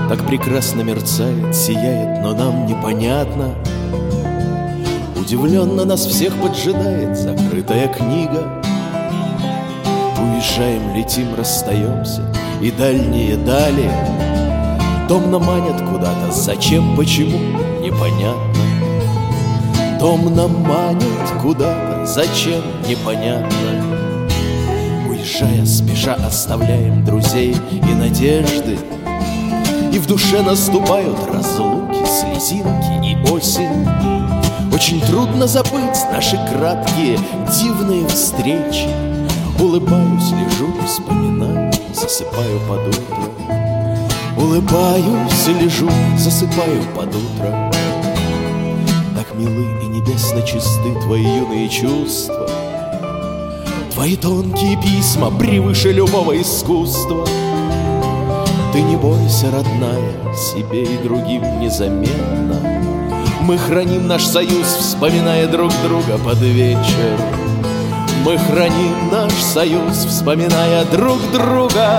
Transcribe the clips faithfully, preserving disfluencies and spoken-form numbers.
так прекрасно мерцает, сияет, но нам непонятно. Удивленно нас всех поджидает закрытая книга. Уезжаем, летим, расстаемся, и дальние дали томно манят куда-то, зачем, почему, непонятно. Томно манят куда-то, зачем, непонятно. Уезжая, спеша, оставляем друзей и надежды, и в душе наступают разлуки, слезинки и осень. Очень трудно забыть наши краткие, дивные встречи. Улыбаюсь, лежу, вспоминаю, засыпаю под утро. Улыбаюсь, лежу, засыпаю под утро. Так милы и небесно чисты твои юные чувства, твои тонкие письма превыше любого искусства. Ты не бойся, родная, себе и другим незаметно. Мы храним наш союз, вспоминая друг друга под вечер. Мы храним наш союз, вспоминая друг друга.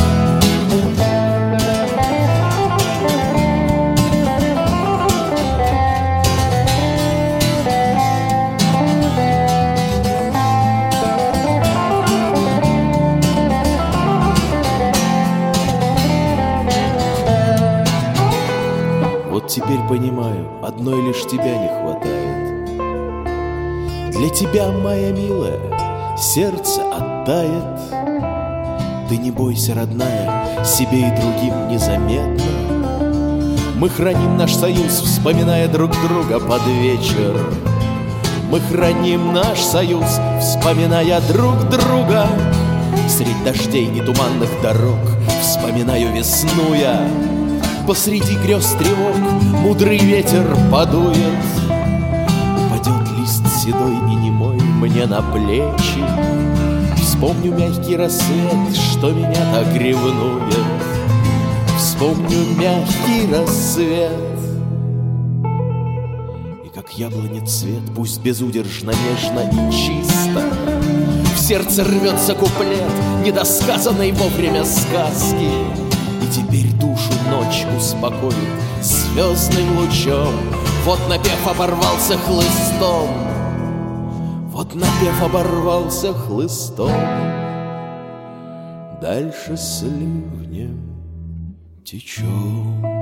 Вот теперь понимаю, одной лишь тебя не хватает. Для тебя, моя милая, сердце оттает. Ты не бойся, родная, себе и другим незаметно. Мы храним наш союз, вспоминая друг друга под вечер. Мы храним наш союз, вспоминая друг друга. Средь дождей и туманных дорог вспоминаю весну я. Посреди грез тревог мудрый ветер подует. Упадет лист седой и немой мне на плечи. Вспомню мягкий рассвет, что меня так ревнует. Вспомню мягкий рассвет. И как яблони цвет, пусть безудержно, нежно и чисто, в сердце рвется куплет недосказанной вовремя сказки. И теперь душу ночь успокоит звездным лучом. Вот напев оборвался хлыстом. Вот напев оборвался хлыстом. Дальше с ливнем течем.